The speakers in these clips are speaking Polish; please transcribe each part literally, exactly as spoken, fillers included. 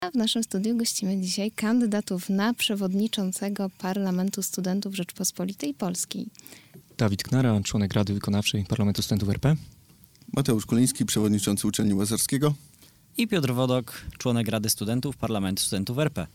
A w naszym studiu gościmy dzisiaj kandydatów na przewodniczącego Parlamentu Studentów Rzeczypospolitej Polskiej. Dawid Knara, członek Rady Wykonawczej Parlamentu Studentów R P. Mateusz Kuliński, przewodniczący Uczelni Łazarskiego. I Piotr Wodok, członek Rady Studentów Parlamentu Studentów R P.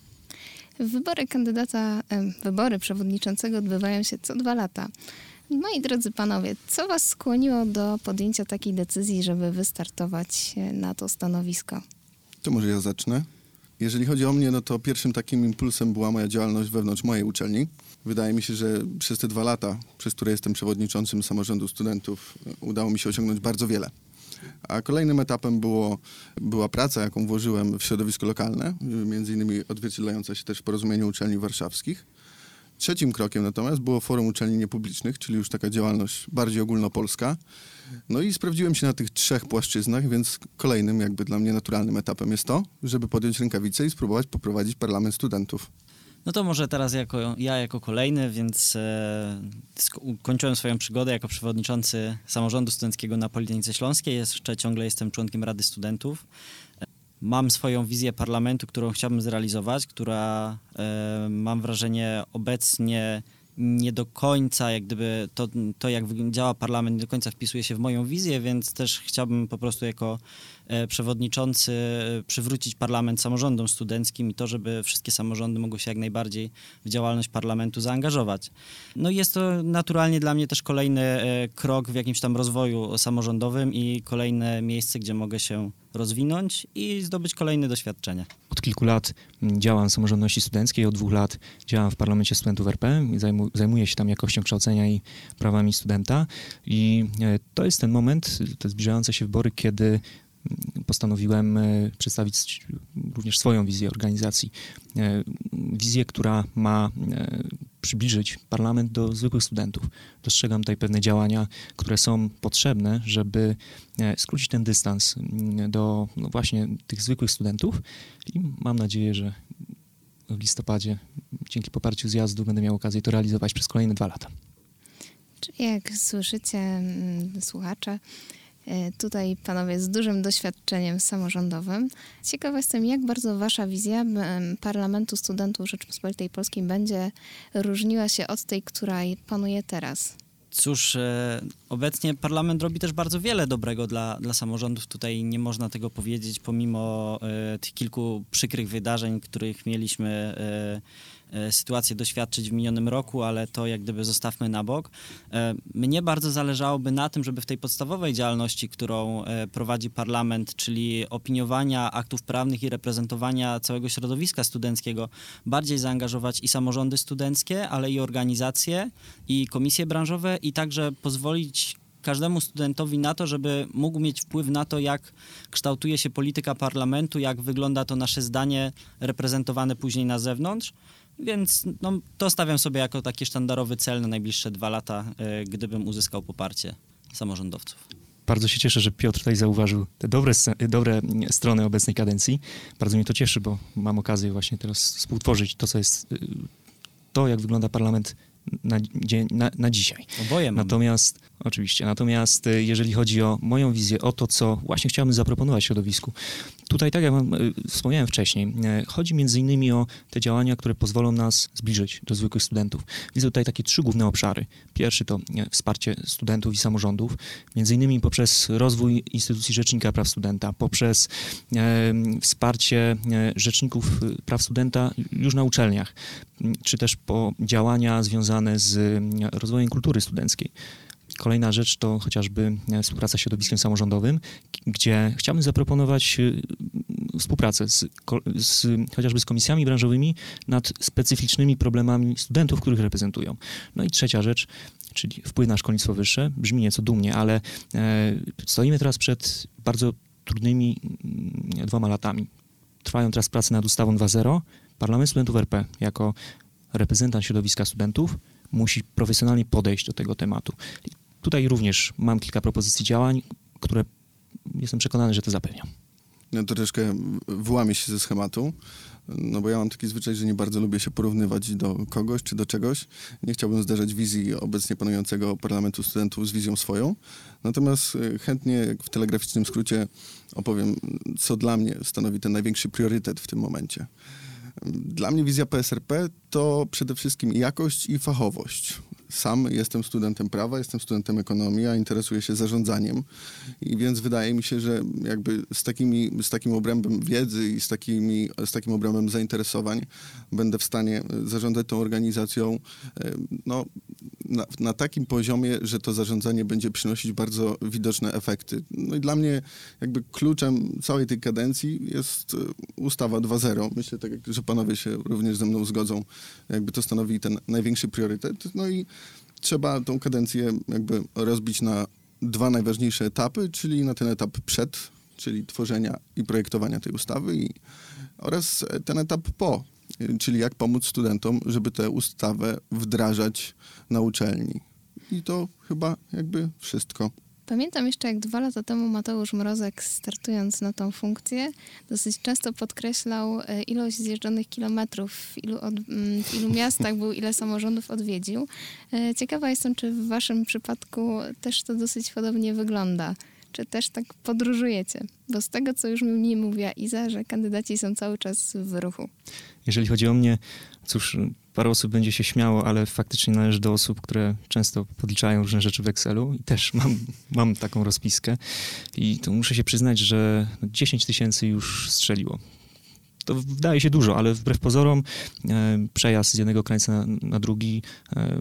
Wybory kandydata, wybory przewodniczącego odbywają się co dwa lata. Moi drodzy panowie, co was skłoniło do podjęcia takiej decyzji, żeby wystartować na to stanowisko? To może ja zacznę. Jeżeli chodzi o mnie, no to pierwszym takim impulsem była moja działalność wewnątrz mojej uczelni. Wydaje mi się, że przez te dwa lata, przez które jestem przewodniczącym samorządu studentów, udało mi się osiągnąć bardzo wiele. A kolejnym etapem było, była praca, jaką włożyłem w środowisko lokalne, między innymi odzwierciedlająca się też w porozumieniu uczelni warszawskich. Trzecim krokiem natomiast było Forum Uczelni Niepublicznych, czyli już taka działalność bardziej ogólnopolska. No i sprawdziłem się na tych trzech płaszczyznach, więc kolejnym jakby dla mnie naturalnym etapem jest to, żeby podjąć rękawice i spróbować poprowadzić parlament studentów. No to może teraz jako, ja jako kolejny, więc e, sk- kończyłem swoją przygodę jako przewodniczący samorządu studenckiego na Politechnice Śląskiej. Jeszcze ciągle jestem członkiem Rady Studentów. Mam swoją wizję parlamentu, którą chciałbym zrealizować, która e, mam wrażenie obecnie nie do końca, jak gdyby to, to jak działa parlament, nie do końca wpisuje się w moją wizję, więc też chciałbym po prostu jako e, przewodniczący przywrócić parlament samorządom studenckim i to, żeby wszystkie samorządy mogły się jak najbardziej w działalność parlamentu zaangażować. No i jest to naturalnie dla mnie też kolejny e, krok w jakimś tam rozwoju samorządowym i kolejne miejsce, gdzie mogę się rozwinąć i zdobyć kolejne doświadczenia. Od kilku lat działam w samorządności studenckiej, od dwóch lat działam w Parlamencie Studentów R P i zajmu, zajmuję się tam jakością kształcenia i prawami studenta. I to jest ten moment, te zbliżające się wybory, kiedy postanowiłem przedstawić również swoją wizję organizacji. Wizję, która ma przybliżyć parlament do zwykłych studentów. Dostrzegam tutaj pewne działania, które są potrzebne, żeby skrócić ten dystans do no właśnie tych zwykłych studentów i mam nadzieję, że w listopadzie dzięki poparciu zjazdu będę miał okazję to realizować przez kolejne dwa lata. Czyli jak słyszycie, słuchacze, tutaj panowie z dużym doświadczeniem samorządowym. Ciekawa jestem, jak bardzo wasza wizja Parlamentu Studentów Rzeczypospolitej Polskiej będzie różniła się od tej, która panuje teraz. Cóż, e, obecnie parlament robi też bardzo wiele dobrego dla, dla samorządów. Tutaj nie można tego powiedzieć, pomimo e, tych kilku przykrych wydarzeń, których mieliśmy e, e, sytuację doświadczyć w minionym roku, ale to jak gdyby zostawmy na bok. E, mnie bardzo zależałoby na tym, żeby w tej podstawowej działalności, którą e, prowadzi parlament, czyli opiniowania aktów prawnych i reprezentowania całego środowiska studenckiego, bardziej zaangażować i samorządy studenckie, ale i organizacje, i komisje branżowe, i także pozwolić każdemu studentowi na to, żeby mógł mieć wpływ na to, jak kształtuje się polityka parlamentu, jak wygląda to nasze zdanie reprezentowane później na zewnątrz. Więc no, to stawiam sobie jako taki sztandarowy cel na najbliższe dwa lata, y, gdybym uzyskał poparcie samorządowców. Bardzo się cieszę, że Piotr tutaj zauważył te dobre, dobre strony obecnej kadencji. Bardzo mnie to cieszy, bo mam okazję właśnie teraz współtworzyć to, co jest, to jak wygląda parlament Na, dzień, na, na dzisiaj. Oboje mamy. Natomiast, oczywiście, natomiast jeżeli chodzi o moją wizję, o to, co właśnie chciałbym zaproponować środowisku, tutaj, tak jak wam wspomniałem wcześniej, chodzi między innymi o te działania, które pozwolą nas zbliżyć do zwykłych studentów. Widzę tutaj takie trzy główne obszary. Pierwszy to wsparcie studentów i samorządów, między innymi poprzez rozwój instytucji Rzecznika Praw Studenta, poprzez e, wsparcie rzeczników praw studenta już na uczelniach, czy też po działania związane z rozwojem kultury studenckiej. Kolejna rzecz to chociażby współpraca z środowiskiem samorządowym, gdzie chciałbym zaproponować współpracę z, z, chociażby z komisjami branżowymi nad specyficznymi problemami studentów, których reprezentują. No i trzecia rzecz, czyli wpływ na szkolnictwo wyższe. Brzmi nieco dumnie, ale e, stoimy teraz przed bardzo trudnymi e, dwoma latami. Trwają teraz prace nad ustawą dwa zero. Parlament Studentów R P jako reprezentant środowiska studentów musi profesjonalnie podejść do tego tematu. I tutaj również mam kilka propozycji działań, które jestem przekonany, że to zapewnią. Ja troszeczkę wyłamię się ze schematu. no bo ja mam taki zwyczaj, że nie bardzo lubię się porównywać do kogoś czy do czegoś. Nie chciałbym zderzać wizji obecnie panującego Parlamentu Studentów z wizją swoją. Natomiast chętnie w telegraficznym skrócie opowiem, co dla mnie stanowi ten największy priorytet w tym momencie. Dla mnie wizja P S R P to przede wszystkim jakość i fachowość. Sam jestem studentem prawa, jestem studentem ekonomii, a interesuję się zarządzaniem i więc wydaje mi się, że jakby z, takimi, z takim obrębem wiedzy i z, takimi, z takim obrębem zainteresowań będę w stanie zarządzać tą organizacją no, na, na takim poziomie, że to zarządzanie będzie przynosić bardzo widoczne efekty. No i dla mnie jakby kluczem całej tej kadencji jest ustawa dwa zero. Myślę, tak, że panowie się również ze mną zgodzą, jakby to stanowi ten największy priorytet. No i trzeba tą kadencję jakby rozbić na dwa najważniejsze etapy, czyli na ten etap przed, czyli tworzenia i projektowania tej ustawy i, oraz ten etap po, czyli jak pomóc studentom, żeby tę ustawę wdrażać na uczelni. I to chyba jakby wszystko. Pamiętam jeszcze, jak dwa lata temu Mateusz Mrozek, startując na tą funkcję, dosyć często podkreślał ilość zjeżdżonych kilometrów, w ilu, od, w ilu miastach był, ile samorządów odwiedził. Ciekawa jestem, czy w waszym przypadku też to dosyć podobnie wygląda. Czy też tak podróżujecie? Bo z tego, co już mi mówiła Iza, że kandydaci są cały czas w ruchu. Jeżeli chodzi o mnie, cóż, parę osób będzie się śmiało, ale faktycznie należę do osób, które często podliczają różne rzeczy w Excelu i też mam, mam taką rozpiskę i to muszę się przyznać, że dziesięć tysięcy już strzeliło. To wydaje się dużo, ale wbrew pozorom e, przejazd z jednego krańca na, na drugi e,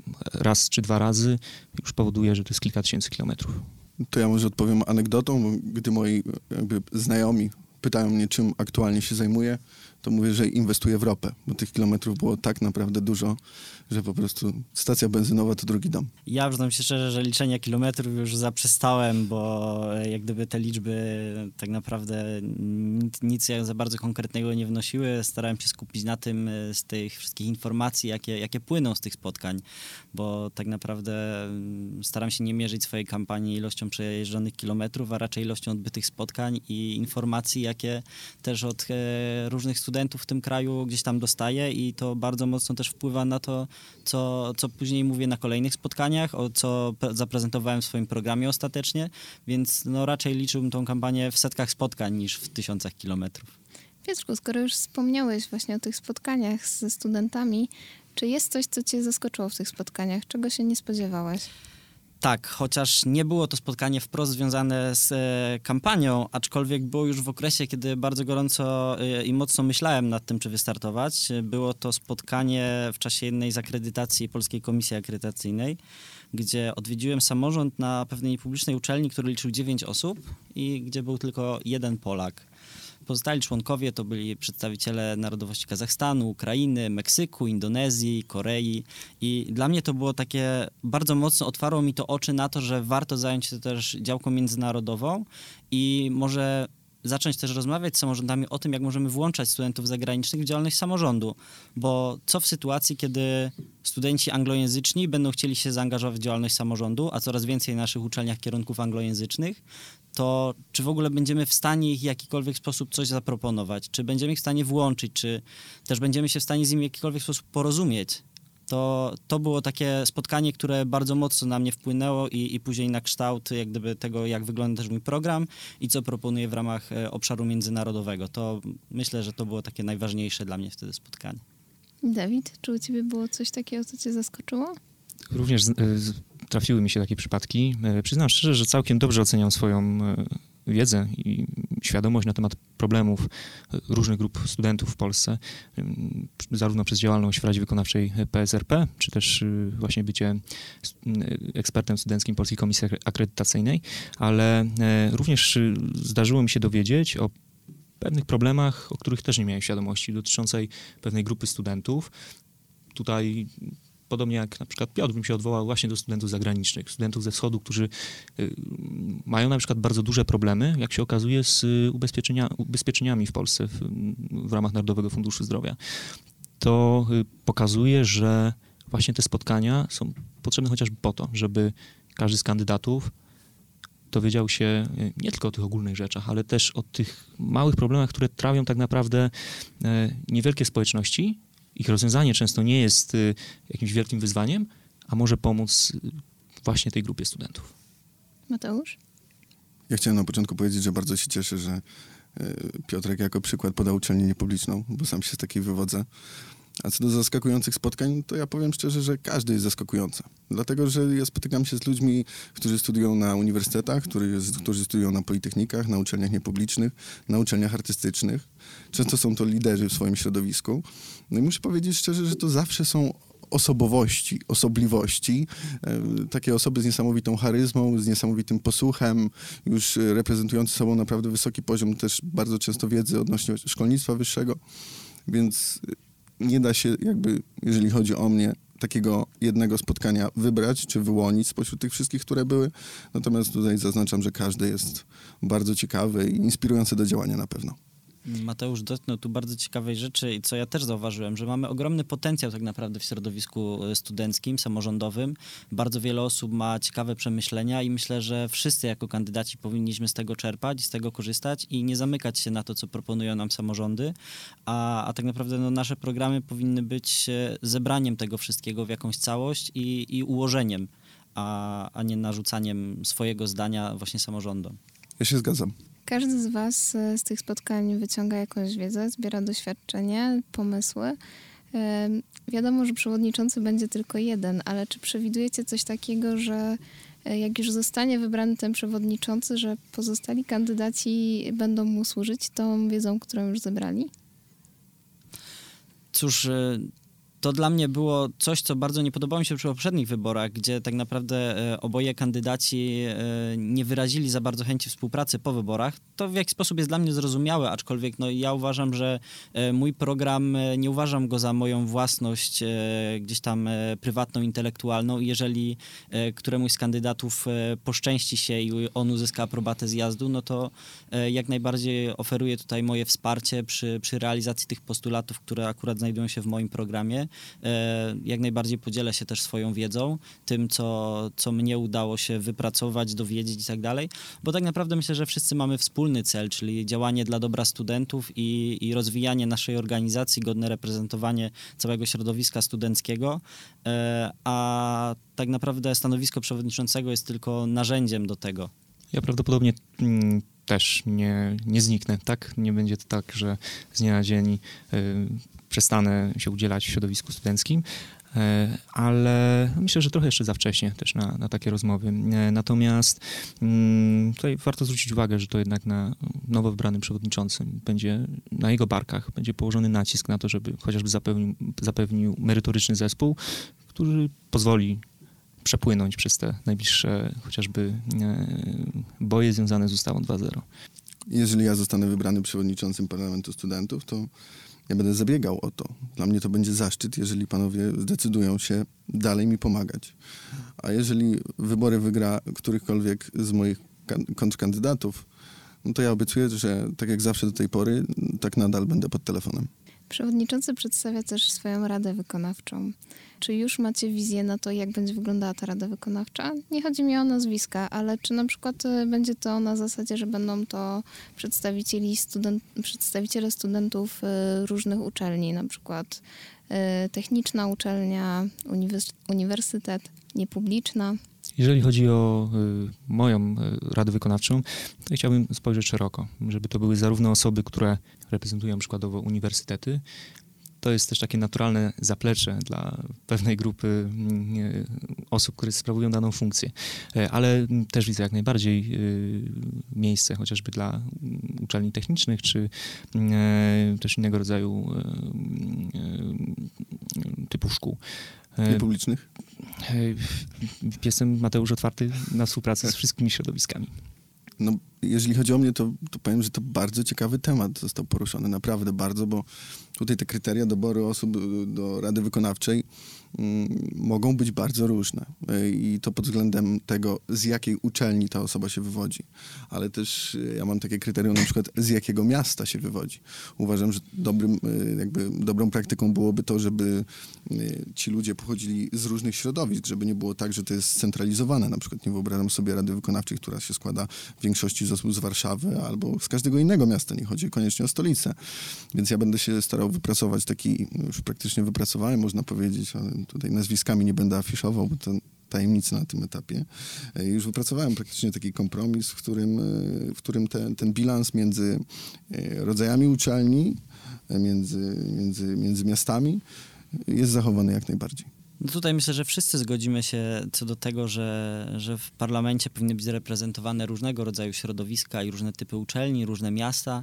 raz czy dwa razy już powoduje, że to jest kilka tysięcy kilometrów. To ja może odpowiem anegdotą, bo gdy moi jakby znajomi pytają mnie, czym aktualnie się zajmuję, to mówię, że inwestuję w ropę, bo tych kilometrów było tak naprawdę dużo, że po prostu stacja benzynowa to drugi dom. Ja przyznam się szczerze, że liczenia kilometrów już zaprzestałem, bo jak gdyby te liczby tak naprawdę nic, nic za bardzo konkretnego nie wnosiły. Starałem się skupić na tym z tych wszystkich informacji, jakie, jakie płyną z tych spotkań, bo tak naprawdę staram się nie mierzyć swojej kampanii ilością przejeżdżonych kilometrów, a raczej ilością odbytych spotkań i informacji, jakie też od różnych studentów w tym kraju gdzieś tam dostaję i to bardzo mocno też wpływa na to, co, co później mówię na kolejnych spotkaniach, o co zaprezentowałem w swoim programie ostatecznie, więc no raczej liczyłbym tą kampanię w setkach spotkań niż w tysiącach kilometrów. Piotrku, skoro już wspomniałeś właśnie o tych spotkaniach ze studentami, czy jest coś, co cię zaskoczyło w tych spotkaniach? Czego się nie spodziewałeś? Tak, chociaż nie było to spotkanie wprost związane z e, kampanią, aczkolwiek było już w okresie, kiedy bardzo gorąco e, i mocno myślałem nad tym, czy wystartować. Było to spotkanie w czasie jednej z akredytacji Polskiej Komisji Akredytacyjnej, gdzie odwiedziłem samorząd na pewnej publicznej uczelni, który liczył dziewięć osób i gdzie był tylko jeden Polak. Pozostali członkowie to byli przedstawiciele narodowości Kazachstanu, Ukrainy, Meksyku, Indonezji, Korei i dla mnie to było takie, bardzo mocno otwarło mi to oczy na to, że warto zająć się też działką międzynarodową i może zacząć też rozmawiać z samorządami o tym, jak możemy włączać studentów zagranicznych w działalność samorządu, bo co w sytuacji, kiedy studenci anglojęzyczni będą chcieli się zaangażować w działalność samorządu, a coraz więcej na naszych uczelniach kierunków anglojęzycznych, to czy w ogóle będziemy w stanie ich w jakikolwiek sposób coś zaproponować, czy będziemy ich w stanie włączyć, czy też będziemy się w stanie z nimi w jakikolwiek sposób porozumieć. To, to było takie spotkanie, które bardzo mocno na mnie wpłynęło i, i później na kształt jak gdyby tego, jak wygląda też mój program i co proponuję w ramach e, obszaru międzynarodowego. To myślę, że to było takie najważniejsze dla mnie wtedy spotkanie. Dawid, czy u ciebie było coś takiego, co cię zaskoczyło? Również z, z, trafiły mi się takie przypadki. E, przyznam szczerze, że całkiem dobrze oceniam swoją e, wiedzę i świadomość na temat problemów różnych grup studentów w Polsce, zarówno przez działalność w Radzie Wykonawczej P S R P, czy też właśnie bycie ekspertem studenckim Polskiej Komisji Akredytacyjnej, ale również zdarzyło mi się dowiedzieć o pewnych problemach, o których też nie miałem świadomości, dotyczącej pewnej grupy studentów. Tutaj podobnie jak na przykład Piotr bym się odwołał właśnie do studentów zagranicznych, studentów ze wschodu, którzy y, mają na przykład bardzo duże problemy, jak się okazuje, z ubezpieczenia, ubezpieczeniami w Polsce w, w ramach Narodowego Funduszu Zdrowia. To y, pokazuje, że właśnie te spotkania są potrzebne chociażby po to, żeby każdy z kandydatów dowiedział się nie tylko o tych ogólnych rzeczach, ale też o tych małych problemach, które trawią tak naprawdę niewielkie społeczności. Ich rozwiązanie często nie jest jakimś wielkim wyzwaniem, a może pomóc właśnie tej grupie studentów. Mateusz? Ja chciałem na początku powiedzieć, że bardzo się cieszę, że Piotrek jako przykład podał uczelnię niepubliczną, bo sam się z takiej wywodzę. A co do zaskakujących spotkań, to ja powiem szczerze, że każdy jest zaskakujący. Dlatego, że ja spotykam się z ludźmi, którzy studiują na uniwersytetach, którzy, którzy studiują na politechnikach, na uczelniach niepublicznych, na uczelniach artystycznych. Często są to liderzy w swoim środowisku. No i muszę powiedzieć szczerze, że to zawsze są osobowości, osobliwości, e, takie osoby z niesamowitą charyzmą, z niesamowitym posłuchem, już reprezentujące sobą naprawdę wysoki poziom też bardzo często wiedzy odnośnie szkolnictwa wyższego, więc nie da się jakby, jeżeli chodzi o mnie, takiego jednego spotkania wybrać czy wyłonić spośród tych wszystkich, które były. Natomiast tutaj zaznaczam, że każdy jest bardzo ciekawy i inspirujący do działania na pewno. Mateusz dotknął tu bardzo ciekawej rzeczy i co ja też zauważyłem, że mamy ogromny potencjał tak naprawdę w środowisku studenckim, samorządowym. Bardzo wiele osób ma ciekawe przemyślenia i myślę, że wszyscy jako kandydaci powinniśmy z tego czerpać, z tego korzystać i nie zamykać się na to, co proponują nam samorządy, a, a tak naprawdę no, nasze programy powinny być zebraniem tego wszystkiego w jakąś całość i, i ułożeniem, a, a nie narzucaniem swojego zdania właśnie samorządom. Ja się zgadzam. Każdy z was z tych spotkań wyciąga jakąś wiedzę, zbiera doświadczenie, pomysły. Wiadomo, że przewodniczący będzie tylko jeden, ale czy przewidujecie coś takiego, że jak już zostanie wybrany ten przewodniczący, że pozostali kandydaci będą mu służyć tą wiedzą, którą już zebrali? Cóż, to dla mnie było coś, co bardzo nie podobało mi się przy poprzednich wyborach, gdzie tak naprawdę oboje kandydaci nie wyrazili za bardzo chęci współpracy po wyborach. To w jakiś sposób jest dla mnie zrozumiałe, aczkolwiek no, ja uważam, że mój program, nie uważam go za moją własność gdzieś tam prywatną, intelektualną. Jeżeli któremuś z kandydatów poszczęści się i on uzyska aprobatę zjazdu, no to jak najbardziej oferuję tutaj moje wsparcie przy, przy realizacji tych postulatów, które akurat znajdują się w moim programie. Jak najbardziej podzielę się też swoją wiedzą, tym, co, co mnie udało się wypracować, dowiedzieć i tak dalej, bo tak naprawdę myślę, że wszyscy mamy wspólny cel, czyli działanie dla dobra studentów i, i rozwijanie naszej organizacji, godne reprezentowanie całego środowiska studenckiego, a tak naprawdę stanowisko przewodniczącego jest tylko narzędziem do tego. Ja prawdopodobnie mm, też nie, nie zniknę, tak? Nie będzie to tak, że z dnia na dzień y, przestanę się udzielać w środowisku studenckim, y, ale myślę, że trochę jeszcze za wcześnie też na, na takie rozmowy. Y, natomiast y, tutaj warto zwrócić uwagę, że to jednak na nowo wybranym przewodniczącym będzie, na jego barkach będzie położony nacisk na to, żeby chociażby zapewnił, zapewnił merytoryczny zespół, który pozwoli przepłynąć przez te najbliższe chociażby boje związane z ustawą dwa zero. Jeżeli ja zostanę wybrany przewodniczącym Parlamentu Studentów, to ja będę zabiegał o to. Dla mnie to będzie zaszczyt, jeżeli panowie zdecydują się dalej mi pomagać. A jeżeli wybory wygra którychkolwiek z moich kontrkandydatów, no to ja obiecuję, że tak jak zawsze do tej pory, tak nadal będę pod telefonem. Przewodniczący przedstawia też swoją radę wykonawczą. Czy już macie wizję na to, jak będzie wyglądała ta rada wykonawcza? Nie chodzi mi o nazwiska, ale czy na przykład będzie to na zasadzie, że będą to przedstawicieli student, przedstawiciele studentów różnych uczelni, na przykład techniczna uczelnia, uniwers- uniwersytet, niepubliczna? Jeżeli chodzi o y, moją y, radę wykonawczą, to chciałbym spojrzeć szeroko, żeby to były zarówno osoby, które reprezentują przykładowo uniwersytety. To jest też takie naturalne zaplecze dla pewnej grupy y, osób, które sprawują daną funkcję. Y, ale też widzę jak najbardziej y, miejsce chociażby dla uczelni technicznych, czy y, też innego rodzaju y, y, typu szkół. Niepublicznych? Jestem, Mateusz, otwarty na współpracę z wszystkimi środowiskami. No Jeżeli chodzi o mnie, to, to powiem, że to bardzo ciekawy temat został poruszony, naprawdę bardzo, bo tutaj te kryteria doboru osób do Rady Wykonawczej mm, mogą być bardzo różne i to pod względem tego, z jakiej uczelni ta osoba się wywodzi, ale też ja mam takie kryterium na przykład, z jakiego miasta się wywodzi. Uważam, że dobrym, jakby dobrą praktyką byłoby to, żeby ci ludzie pochodzili z różnych środowisk, żeby nie było tak, że to jest scentralizowane. Na przykład nie wyobrażam sobie Rady Wykonawczej, która się składa w większości z osób z Warszawy albo z każdego innego miasta, nie chodzi koniecznie o stolicę. Więc ja będę się starał wypracować taki, już praktycznie wypracowałem, można powiedzieć, ale tutaj nazwiskami nie będę afiszował, bo to tajemnica na tym etapie. Już wypracowałem praktycznie taki kompromis, w którym, w którym ten, ten bilans między rodzajami uczelni, między, między, między miastami jest zachowany jak najbardziej. No tutaj myślę, że wszyscy zgodzimy się co do tego, że, że w parlamencie powinny być reprezentowane różnego rodzaju środowiska i różne typy uczelni, różne miasta.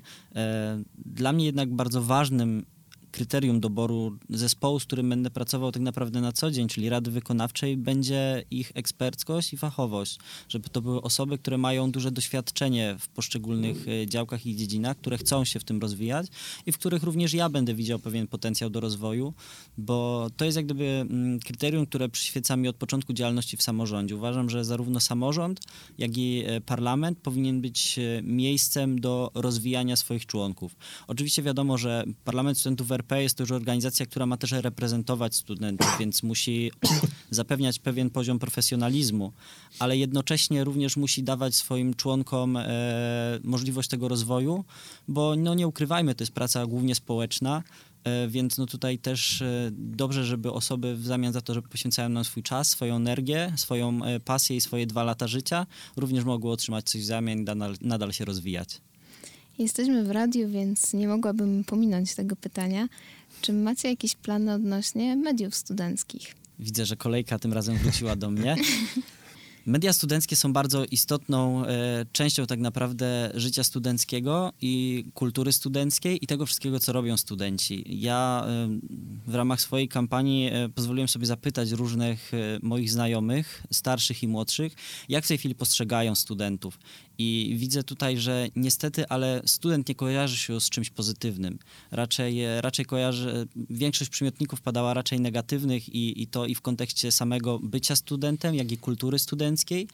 Dla mnie jednak bardzo ważnym kryterium doboru zespołu, z którym będę pracował tak naprawdę na co dzień, czyli Rady Wykonawczej, będzie ich eksperckość i fachowość. Żeby to były osoby, które mają duże doświadczenie w poszczególnych działkach i dziedzinach, które chcą się w tym rozwijać i w których również ja będę widział pewien potencjał do rozwoju, bo to jest jak gdyby kryterium, które przyświeca mi od początku działalności w samorządzie. Uważam, że zarówno samorząd, jak i parlament powinien być miejscem do rozwijania swoich członków. Oczywiście wiadomo, że Parlament Studentów W R P jest to już organizacja, która ma też reprezentować studentów, więc musi zapewniać pewien poziom profesjonalizmu, ale jednocześnie również musi dawać swoim członkom e, możliwość tego rozwoju, bo no nie ukrywajmy, to jest praca głównie społeczna, e, więc no tutaj też e, dobrze, żeby osoby w zamian za to, że poświęcają nam swój czas, swoją energię, swoją e, pasję i swoje dwa lata życia, również mogły otrzymać coś w zamian i nadal, nadal się rozwijać. Jesteśmy w radiu, więc nie mogłabym pominąć tego pytania. Czy macie jakieś plany odnośnie mediów studenckich? Widzę, że kolejka tym razem wróciła do mnie. Media studenckie są bardzo istotną e, częścią tak naprawdę życia studenckiego i kultury studenckiej i tego wszystkiego, co robią studenci. Ja e, w ramach swojej kampanii e, pozwoliłem sobie zapytać różnych e, moich znajomych, starszych i młodszych, jak w tej chwili postrzegają studentów. I widzę tutaj, że niestety, ale student nie kojarzy się z czymś pozytywnym. Raczej, raczej kojarzy, większość przymiotników padała raczej negatywnych i, i to i w kontekście samego bycia studentem, jak i kultury studenckiej.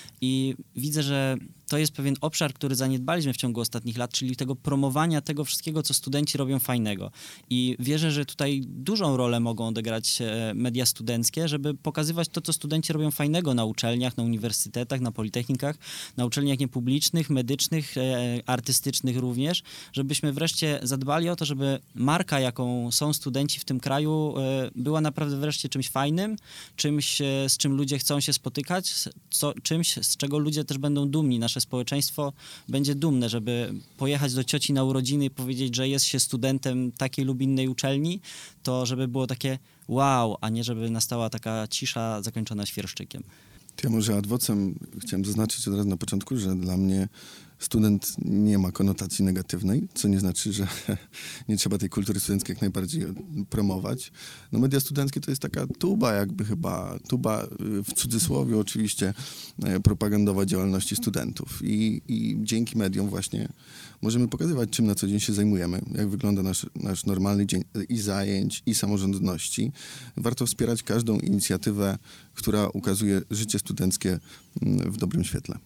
I widzę, że to jest pewien obszar, który zaniedbaliśmy w ciągu ostatnich lat, czyli tego promowania tego wszystkiego, co studenci robią fajnego. I wierzę, że tutaj dużą rolę mogą odegrać media studenckie, żeby pokazywać to, co studenci robią fajnego na uczelniach, na uniwersytetach, na politechnikach, na uczelniach niepublicznych, medycznych, artystycznych również, żebyśmy wreszcie zadbali o to, żeby marka, jaką są studenci w tym kraju, była naprawdę wreszcie czymś fajnym, czymś, z czym ludzie chcą się spotykać, co, czymś, z czego ludzie też będą dumni. Nasze społeczeństwo będzie dumne, żeby pojechać do cioci na urodziny i powiedzieć, że jest się studentem takiej lub innej uczelni, to żeby było takie wow, a nie żeby nastała taka cisza zakończona świerszczykiem. Ja może ad vocem chciałem zaznaczyć od razu na początku, że dla mnie student nie ma konotacji negatywnej, co nie znaczy, że nie trzeba tej kultury studenckiej jak najbardziej promować. No media studenckie to jest taka tuba jakby chyba, tuba w cudzysłowie oczywiście propagandowa działalności studentów i, i dzięki mediom właśnie możemy pokazywać, czym na co dzień się zajmujemy, jak wygląda nasz, nasz normalny dzień i zajęć, i samorządności. Warto wspierać każdą inicjatywę, która ukazuje życie studenckie w dobrym świetle.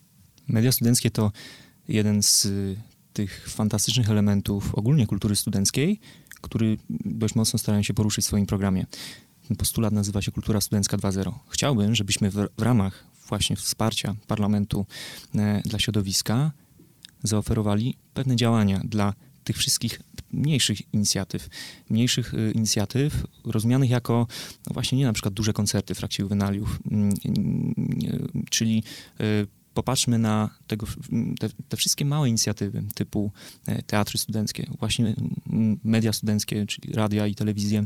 Media studenckie to jeden z y, tych fantastycznych elementów ogólnie kultury studenckiej, który dość mocno starają się poruszyć w swoim programie. Ten postulat nazywa się Kultura Studencka dwa zero. Chciałbym, żebyśmy w, w ramach właśnie wsparcia parlamentu e, dla środowiska zaoferowali pewne działania dla tych wszystkich mniejszych inicjatyw. Mniejszych y, inicjatyw rozumianych jako no właśnie nie na przykład duże koncerty w trakcie juwenaliów, y, y, y, czyli y, popatrzmy na tego, te, te wszystkie małe inicjatywy typu teatry studenckie, właśnie media studenckie, czyli radia i telewizję,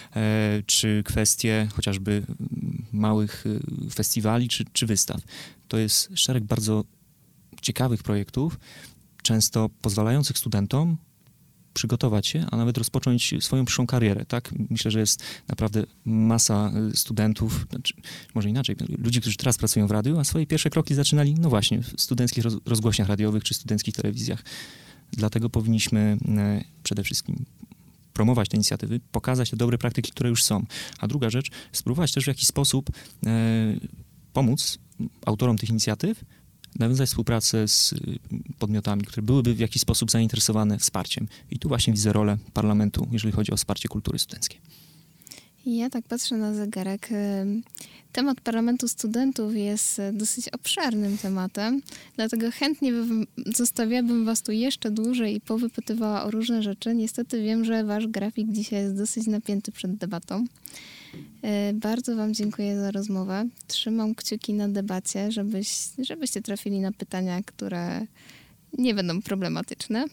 czy kwestie chociażby małych festiwali czy, czy wystaw. To jest szereg bardzo ciekawych projektów, często pozwalających studentom przygotować się, a nawet rozpocząć swoją przyszłą karierę, tak? Myślę, że jest naprawdę masa studentów, znaczy, może inaczej, ludzi, którzy teraz pracują w radiu, a swoje pierwsze kroki zaczynali, no właśnie, w studenckich roz, rozgłośniach radiowych czy studenckich telewizjach. Dlatego powinniśmy e, przede wszystkim promować te inicjatywy, pokazać te dobre praktyki, które już są. A druga rzecz, spróbować też w jakiś sposób e, pomóc autorom tych inicjatyw nawiązać współpracę z podmiotami, które byłyby w jakiś sposób zainteresowane wsparciem. I tu właśnie widzę rolę parlamentu, jeżeli chodzi o wsparcie kultury studenckiej. Ja tak patrzę na zegarek. Temat Parlamentu Studentów jest dosyć obszernym tematem, dlatego chętnie zostawiłabym was tu jeszcze dłużej i powypytywała o różne rzeczy. Niestety wiem, że wasz grafik dzisiaj jest dosyć napięty przed debatą. Bardzo wam dziękuję za rozmowę. Trzymam kciuki na debacie, żebyś, żebyście trafili na pytania, które nie będą problematyczne.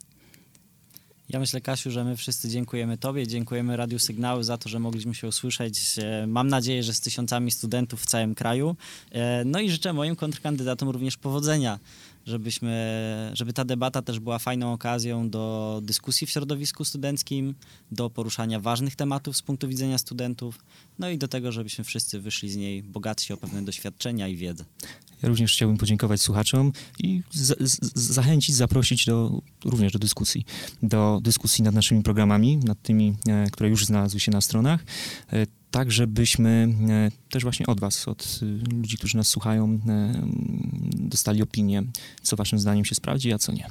Ja myślę, Kasiu, że my wszyscy dziękujemy Tobie, dziękujemy Radiu Sygnały za to, że mogliśmy się usłyszeć. Mam nadzieję, że z tysiącami studentów w całym kraju. No i życzę moim kontrkandydatom również powodzenia, żebyśmy, żeby ta debata też była fajną okazją do dyskusji w środowisku studenckim, do poruszania ważnych tematów z punktu widzenia studentów, no i do tego, żebyśmy wszyscy wyszli z niej bogatsi o pewne doświadczenia i wiedzę. Ja również chciałbym podziękować słuchaczom i za, z, zachęcić, zaprosić do, również do dyskusji. Do dyskusji nad naszymi programami, nad tymi, e, które już znalazły się na stronach, e, tak żebyśmy e, też właśnie od was, od e, ludzi, którzy nas słuchają, e, dostali opinię, co waszym zdaniem się sprawdzi, a co nie.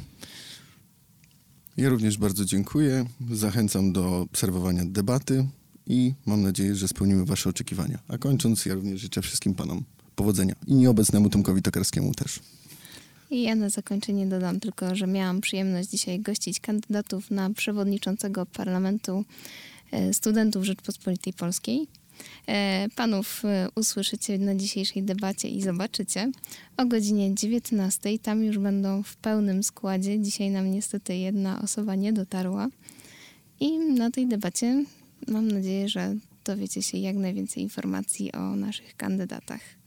Ja również bardzo dziękuję. Zachęcam do obserwowania debaty i mam nadzieję, że spełnimy wasze oczekiwania. A kończąc, ja również życzę wszystkim panom powodzenia i nieobecnemu Tomkowi Tokarskiemu też. I ja na zakończenie dodam tylko, że miałam przyjemność dzisiaj gościć kandydatów na przewodniczącego Parlamentu Studentów Rzeczpospolitej Polskiej. Panów usłyszycie na dzisiejszej debacie i zobaczycie o godzinie dziewiętnastej. Tam już będą w pełnym składzie. Dzisiaj nam niestety jedna osoba nie dotarła. I na tej debacie mam nadzieję, że dowiecie się jak najwięcej informacji o naszych kandydatach.